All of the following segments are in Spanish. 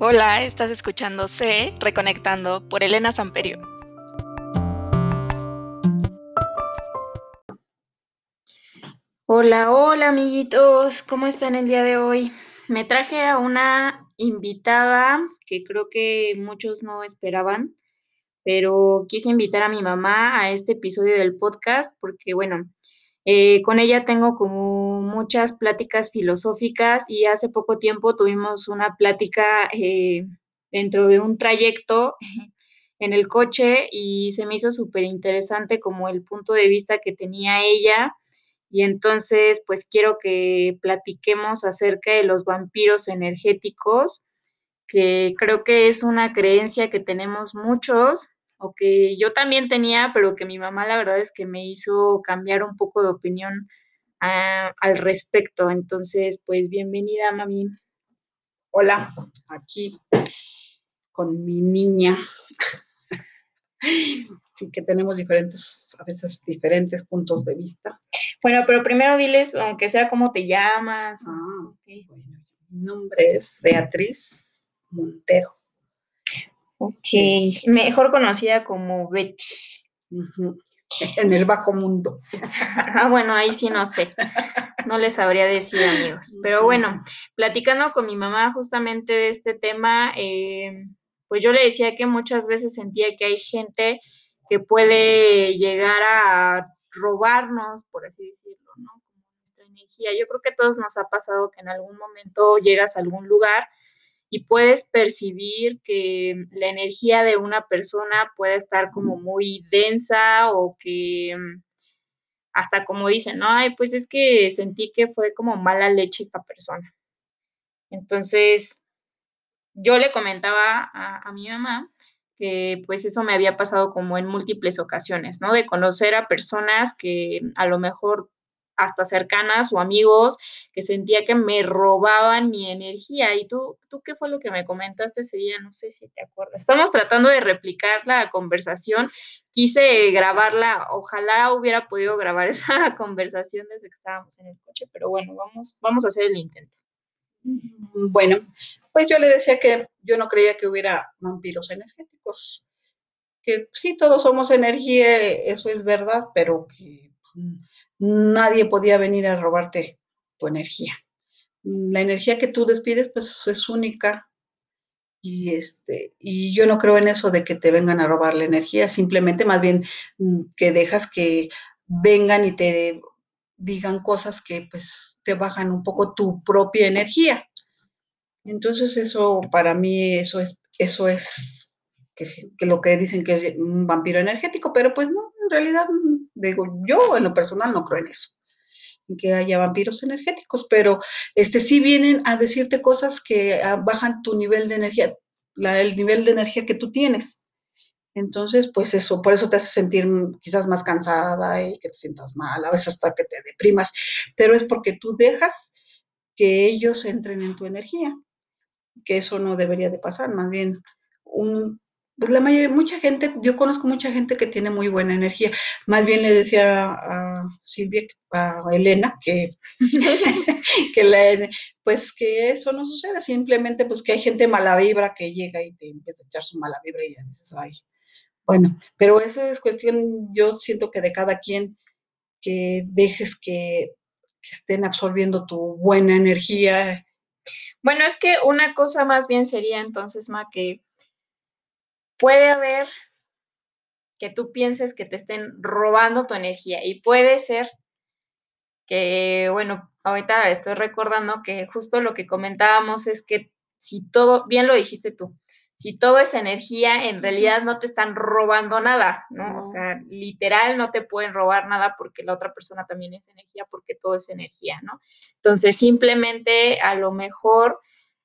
Hola, estás escuchando C, Reconectando por Elena Samperio. Hola, hola amiguitos, ¿cómo están el día de hoy? Me traje a una invitada que creo que muchos no esperaban, pero quise invitar a mi mamá a este episodio del podcast porque, bueno, con ella tengo como muchas pláticas filosóficas y hace poco tiempo tuvimos una plática dentro de un trayecto en el coche y se me hizo súper interesante como el punto de vista que tenía ella y entonces pues quiero que platiquemos acerca de los vampiros energéticos, que creo que es una creencia que tenemos muchos o que yo también tenía, pero que mi mamá la verdad es que me hizo cambiar un poco de opinión al respecto. Entonces, pues bienvenida, mami. Hola, aquí con mi niña. Sí que tenemos a veces diferentes puntos de vista. Bueno, pero primero diles, aunque sea cómo te llamas. Okay. Bueno, mi nombre es Beatriz Montero. Ok, mejor conocida como Betty. En el bajo mundo. Bueno, ahí sí no sé. No les sabría decir, amigos. Pero bueno, platicando con mi mamá justamente de este tema, pues yo le decía que muchas veces sentía que hay gente que puede llegar a robarnos, por así decirlo, ¿no? Como nuestra energía. Yo creo que a todos nos ha pasado que en algún momento llegas a algún lugar y puedes percibir que la energía de una persona puede estar como muy densa o que hasta como dicen, no, ay, pues es que sentí que fue como mala leche esta persona. Entonces, yo le comentaba a mi mamá que pues eso me había pasado como en múltiples ocasiones, ¿no? De conocer a personas que a lo mejor hasta cercanas o amigos que sentía que me robaban mi energía. ¿Y tú qué fue lo que me comentaste ese día? No sé si te acuerdas. Estamos tratando de replicar la conversación. Quise grabarla, ojalá hubiera podido grabar esa conversación desde que estábamos en el coche, pero bueno, vamos a hacer el intento. Bueno, pues yo le decía que yo no creía que hubiera vampiros energéticos, que sí, todos somos energía, eso es verdad, pero que nadie podía venir a robarte tu energía. La energía que tú despides, pues es única, y yo no creo en eso de que te vengan a robar la energía, simplemente más bien que dejas que vengan y te digan cosas que pues te bajan un poco tu propia energía. Entonces eso para mí eso es que lo que dicen que es un vampiro energético, pero pues no, en realidad digo, yo en lo personal no creo en eso, en que haya vampiros energéticos, pero sí vienen a decirte cosas que bajan tu nivel de energía, el nivel de energía que tú tienes. Entonces, pues eso, por eso te hace sentir quizás más cansada y que te sientas mal, a veces hasta que te deprimas, pero es porque tú dejas que ellos entren en tu energía, que eso no debería de pasar, más bien pues la mayoría, mucha gente, yo conozco mucha gente que tiene muy buena energía. Más bien le decía a Silvia, a Elena, pues que eso no sucede, simplemente pues que hay gente mala vibra que llega y te empieza a echar su mala vibra y ya dices, ay, bueno, pero eso es cuestión, yo siento que de cada quien, que dejes que estén absorbiendo tu buena energía. Bueno, es que una cosa más bien sería entonces, Ma, que puede haber que tú pienses que te estén robando tu energía y puede ser que, bueno, ahorita estoy recordando que justo lo que comentábamos es que si todo, bien lo dijiste tú, si todo es energía, en realidad no te están robando nada, ¿no? O sea, literal no te pueden robar nada porque la otra persona también es energía, porque todo es energía, ¿no? Entonces, simplemente a lo mejor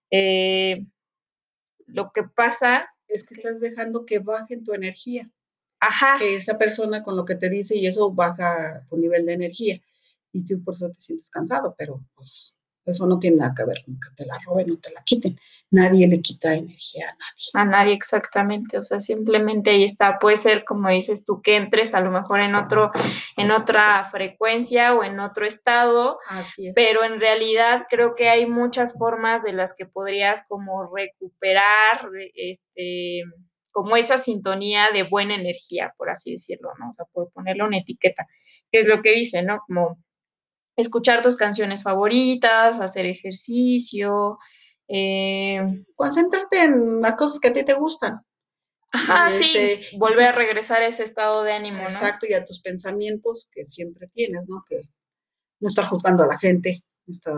lo que pasa Es que estás dejando que baje tu energía. Ajá. Que esa persona con lo que te dice y eso baja tu nivel de energía y tú por eso te sientes cansado, pero pues Eso no tiene nada que ver con que te la roben o te la quiten. Nadie le quita energía a nadie. A nadie exactamente, o sea, simplemente ahí está. Puede ser, como dices tú, que entres a lo mejor en otra frecuencia o en otro estado. Así es. Pero en realidad creo que hay muchas formas de las que podrías como recuperar como esa sintonía de buena energía, por así decirlo, ¿no? O sea, por ponerle una etiqueta, que es lo que dice, ¿no? Como escuchar tus canciones favoritas, hacer ejercicio. Concéntrate en las cosas que a ti te gustan. Ajá, sí, volver a regresar a ese estado de ánimo, ¿no? Exacto, y a tus pensamientos que siempre tienes, ¿no? Que no estar juzgando a la gente, no estar,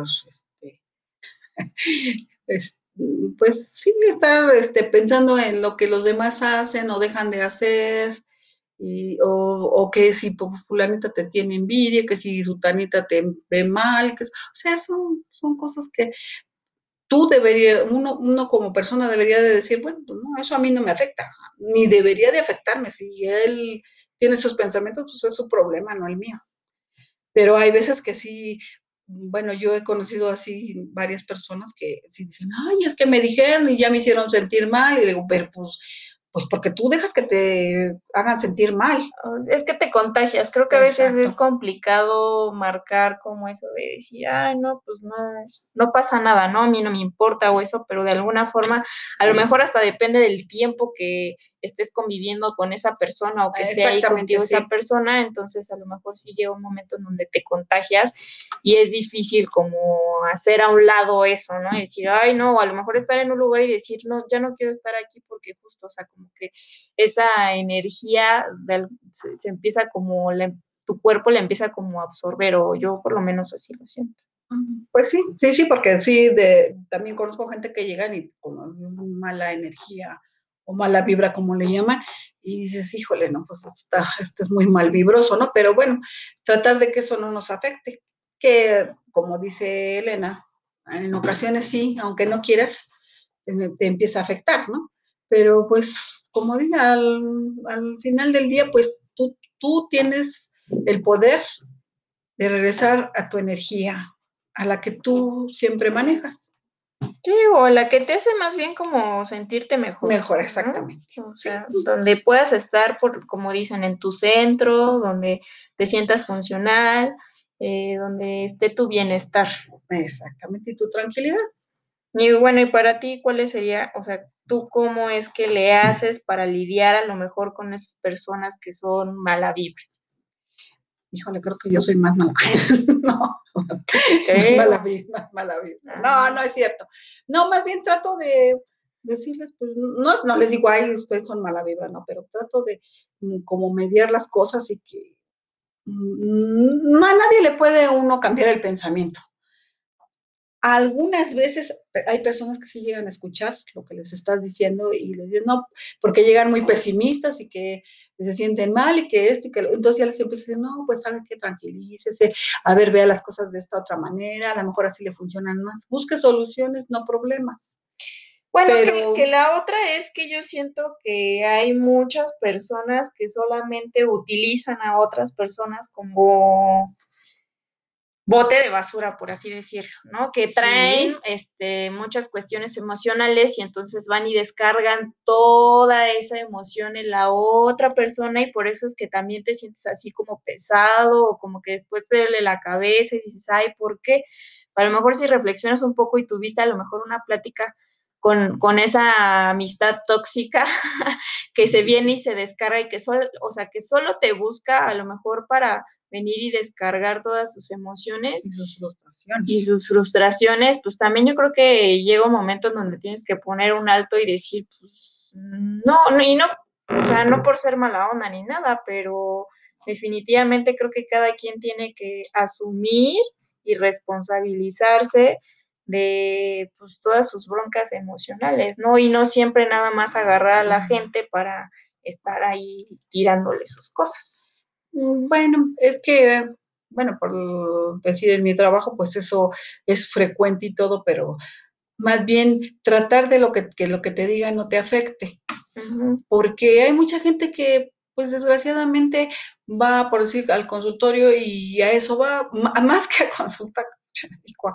pues sí, estar pensando en lo que los demás hacen o dejan de hacer, o que si fulanita te tiene envidia, que si sutanita te ve mal, o sea, son cosas que tú uno como persona debería de decir, bueno, pues no, eso a mí no me afecta, ni debería de afectarme. Si él tiene esos pensamientos, pues es su problema, no el mío. Pero hay veces que sí, bueno, yo he conocido así varias personas que sí dicen, ay, es que me dijeron y ya me hicieron sentir mal, y digo, pero pues porque tú dejas que te hagan sentir mal. Es que te contagias. Creo que a veces es complicado marcar como eso de decir, ay, no, pues no pasa nada, ¿no? A mí no me importa o eso, pero de alguna forma, a lo mejor hasta depende del tiempo que estés conviviendo con esa persona o que esté ahí contigo esa persona, entonces a lo mejor sí llega un momento en donde te contagias y es difícil como hacer a un lado eso, ¿no? Y decir, ay, no, o a lo mejor estar en un lugar y decir, no, ya no quiero estar aquí porque justo, o sea, como que esa energía se empieza como, tu cuerpo la empieza como a absorber, o yo por lo menos así lo siento. Pues sí, porque sí, también conozco gente que llegan y con mala energía o mala vibra, como le llaman, y dices, híjole, no, pues este es muy mal vibroso, ¿no? Pero bueno, tratar de que eso no nos afecte, que como dice Elena, en ocasiones sí, aunque no quieras, te empieza a afectar, ¿no? Pero pues, como diga, al final del día, pues tú tienes el poder de regresar a tu energía, a la que tú siempre manejas. Sí, o la que te hace más bien como sentirte mejor. Mejor, exactamente. ¿No? O sea, donde puedas estar, como dicen, en tu centro, donde te sientas funcional, donde esté tu bienestar. Exactamente, y tu tranquilidad. Y bueno, y para ti, ¿cuáles sería, o sea, tú cómo es que le haces para lidiar a lo mejor con esas personas que son mala vibra? Híjole, creo que yo soy más mala. No, mala vibra. No es cierto. No, más bien trato de decirles, pues, no les digo, ay, ustedes son mala vibra, no, pero trato de como mediar las cosas y que no a nadie le puede uno cambiar el pensamiento. Algunas veces hay personas que sí llegan a escuchar lo que les estás diciendo y les dicen, no, porque llegan muy pesimistas y que se sienten mal y que esto y que entonces ya les empieza a decir, no, pues sabe que tranquilícese, a ver, vea las cosas de esta otra manera, a lo mejor así le funcionan más. Busque soluciones, no problemas. Bueno, pero que la otra es que yo siento que hay muchas personas que solamente utilizan a otras personas como bote de basura, por así decirlo, ¿no? Que traen muchas cuestiones emocionales y entonces van y descargan toda esa emoción en la otra persona y por eso es que también te sientes así como pesado o como que después te duele la cabeza y dices, ay, ¿por qué? A lo mejor si reflexionas un poco y tuviste a lo mejor una plática con esa amistad tóxica que se viene y se descarga y que que solo te busca a lo mejor para venir y descargar todas sus emociones y sus frustraciones, pues también yo creo que llega un momento en donde tienes que poner un alto y decir, pues no, o sea, no por ser mala onda ni nada, pero definitivamente creo que cada quien tiene que asumir y responsabilizarse de pues todas sus broncas emocionales, ¿no? Y no siempre nada más agarrar a la gente para estar ahí tirándole sus cosas. Bueno, es que, bueno, por decir en mi trabajo, pues eso es frecuente y todo, pero más bien tratar de que lo que te digan no te afecte. Uh-huh. Porque hay mucha gente que, pues desgraciadamente, va, por decir, al consultorio y a eso va, más que a consulta,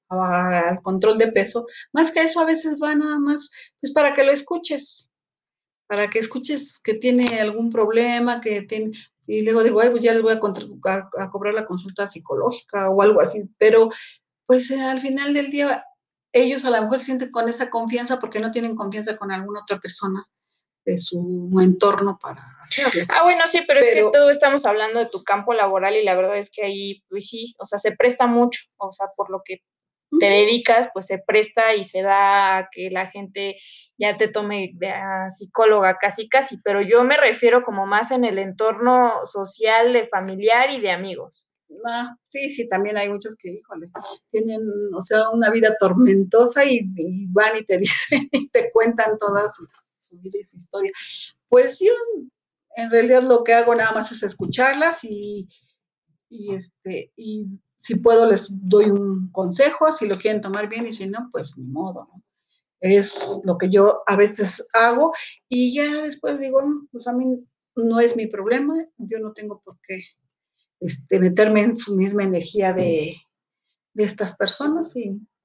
al control de peso, más que eso a veces va nada más, pues para que lo escuches, para que escuches que tiene algún problema, que tiene, y luego digo, ay, pues ya les voy a cobrar la consulta psicológica o algo así, pero pues al final del día ellos a lo mejor se sienten con esa confianza porque no tienen confianza con alguna otra persona de su entorno para hacerlo. Bueno, sí, pero es que todo estamos hablando de tu campo laboral y la verdad es que ahí, pues sí, o sea, se presta mucho, o sea, por lo que te dedicas, pues se presta y se da a que la gente ya te tome de psicóloga casi, pero yo me refiero como más en el entorno social, de familiar y de amigos. Sí, también hay muchos que, híjole, tienen, o sea, una vida tormentosa y van y te dicen y te cuentan toda su vida y su historia. Pues yo, en realidad lo que hago nada más es escucharlas y si puedo les doy un consejo, si lo quieren tomar bien y si no, pues ni modo, ¿no? Es lo que yo a veces hago y ya después digo, pues a mí no es mi problema, yo no tengo por qué meterme en su misma energía de estas personas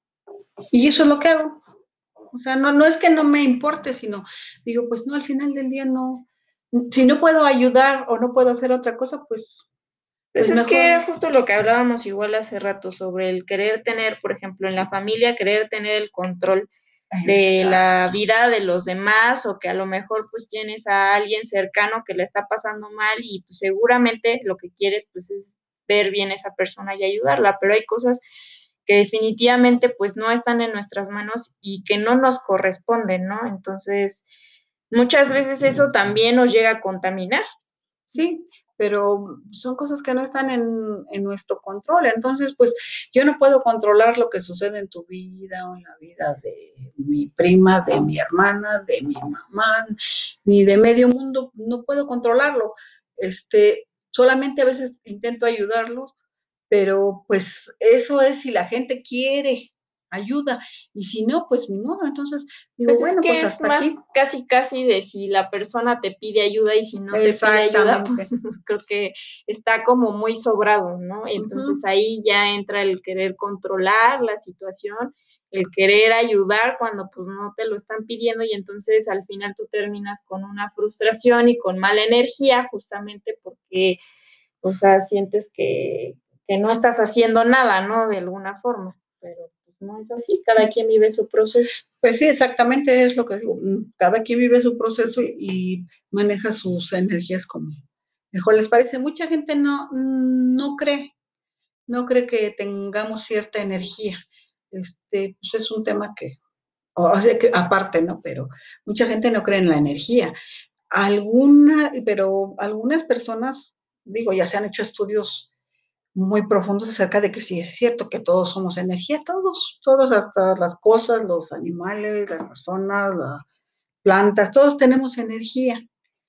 y eso es lo que hago. O sea, no es que no me importe, sino digo, pues no, al final del día no, si no puedo ayudar o no puedo hacer otra cosa, pues es mejor. Que era justo lo que hablábamos igual hace rato sobre el querer tener, por ejemplo, en la familia, querer tener el control de la vida de los demás o que a lo mejor pues tienes a alguien cercano que le está pasando mal y pues seguramente lo que quieres pues es ver bien a esa persona y ayudarla, pero hay cosas que definitivamente pues no están en nuestras manos y que no nos corresponden, ¿no? Entonces, muchas veces eso también nos llega a contaminar. Sí, pero son cosas que no están en nuestro control. Entonces, pues yo no puedo controlar lo que sucede en tu vida o en la vida de mi prima, de mi hermana, de mi mamá, ni de medio mundo. No puedo controlarlo. Solamente a veces intento ayudarlos, pero pues eso es si la gente quiere ayuda y si no, pues ni modo. Entonces digo, pues bueno, es que pues es hasta más aquí. casi de si la persona te pide ayuda y si no te pide ayuda, pues creo que está como muy sobrado, ¿no? Entonces ahí ya entra el querer controlar la situación, el querer ayudar cuando pues no te lo están pidiendo y entonces al final tú terminas con una frustración y con mala energía justamente porque, o sea, sientes que no estás haciendo nada, ¿no? De alguna forma, pero no es así, cada quien vive su proceso. Pues sí, exactamente es lo que digo. Cada quien vive su proceso y maneja sus energías como mejor les parece. Mucha gente no cree que tengamos cierta energía. Pues es un tema o sea, que aparte, ¿no? Pero mucha gente no cree en la energía. Pero algunas personas, digo, ya se han hecho estudios muy profundos acerca de que sí es cierto que todos somos energía, todos, hasta las cosas, los animales, las personas, las plantas, todos tenemos energía,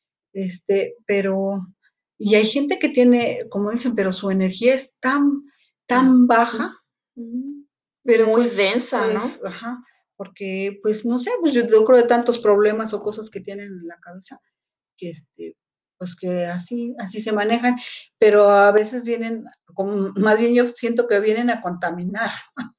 pero, y hay gente que tiene, como dicen, pero su energía es tan baja, pero muy pues densa, ¿no? Ajá, porque pues no sé, pues yo creo de tantos problemas o cosas que tienen en la cabeza, que pues que así se manejan, pero a veces vienen, más bien yo siento que vienen a contaminar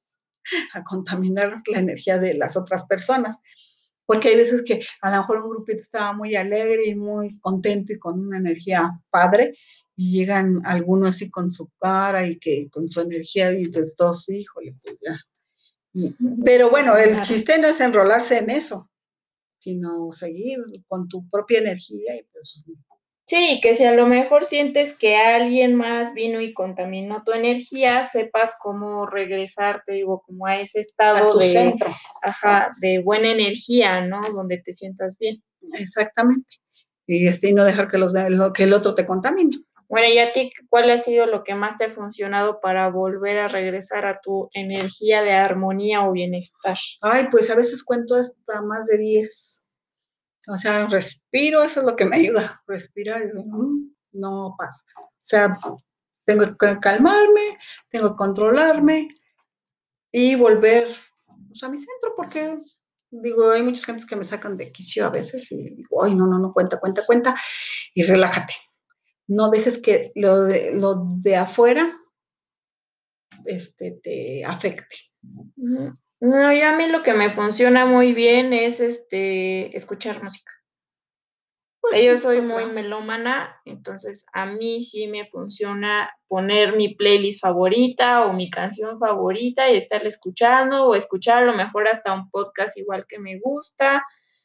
la energía de las otras personas, porque hay veces que a lo mejor un grupito estaba muy alegre y muy contento y con una energía padre, y llegan algunos así con su cara y que con su energía y de todos, híjole, pues ya. Pero bueno, el chiste no es enrolarse en eso, sino seguir con tu propia energía y pues. Sí, que si a lo mejor sientes que alguien más vino y contaminó tu energía, sepas cómo regresar, te digo, como a ese estado a tu centro. Ajá, de buena energía, ¿no? Donde te sientas bien. Exactamente. Y no dejar que el otro te contamine. Bueno, ¿y a ti cuál ha sido lo que más te ha funcionado para volver a regresar a tu energía de armonía o bienestar? Ay, pues a veces cuento hasta más de 10. O sea, respiro, eso es lo que me ayuda, respirar, no pasa. O sea, tengo que calmarme, tengo que controlarme y volver pues, a mi centro, porque digo, hay muchas gentes que me sacan de quicio a veces y digo, ay, no, cuenta, y relájate. No dejes que lo de afuera te afecte. No, yo a mí lo que me funciona muy bien es escuchar música. Pues Yo esa es soy muy otra. melómana, entonces a mí sí me funciona poner mi playlist favorita o mi canción favorita y estarla escuchando o escuchar a lo mejor hasta un podcast igual que me gusta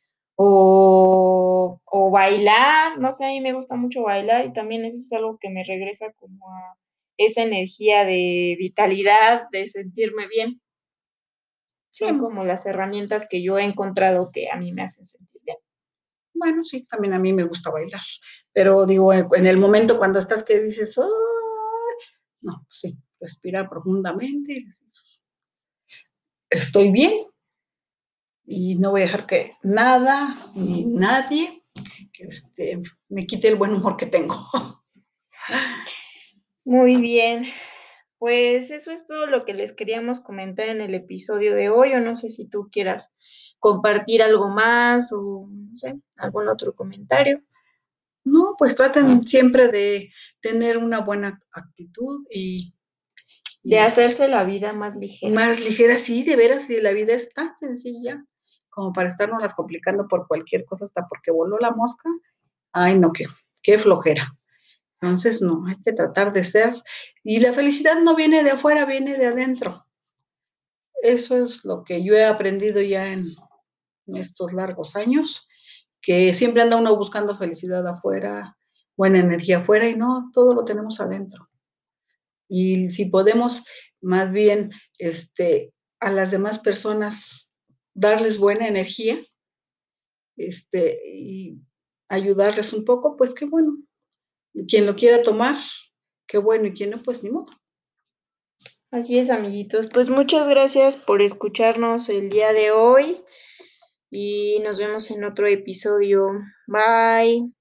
o bailar, no sé, a mí me gusta mucho bailar y también eso es algo que me regresa como a esa energía de vitalidad, de sentirme bien. Sí, Son como las herramientas que yo he encontrado que a mí me hacen sentir bien. bueno, sí, también a mí me gusta bailar, pero digo, en el momento cuando estás que dices, "Ay", no, pues sí, respirar profundamente y decir, estoy bien y no voy a dejar que nada ni nadie me quite el buen humor que tengo. Muy bien, pues eso es todo lo que les queríamos comentar en el episodio de hoy, o no sé si tú quieras compartir algo más o no sé, algún otro comentario. No, pues traten siempre de tener una buena actitud De y hacerse la vida más ligera. más ligera, sí, de veras, si la vida es tan sencilla como para estarnos las complicando por cualquier cosa, hasta porque voló la mosca. Ay, no, qué flojera. Entonces, no, hay que tratar de ser. Y la felicidad no viene de afuera, viene de adentro. Eso es lo que yo he aprendido ya en estos largos años, que siempre anda uno buscando felicidad afuera, buena energía afuera, y no, todo lo tenemos adentro. Y si podemos más bien a las demás personas darles buena energía y ayudarles un poco, pues qué bueno. Quien lo quiera tomar, qué bueno, y quien no, pues ni modo. Así es, amiguitos. Pues muchas gracias por escucharnos el día de hoy y nos vemos en otro episodio. Bye.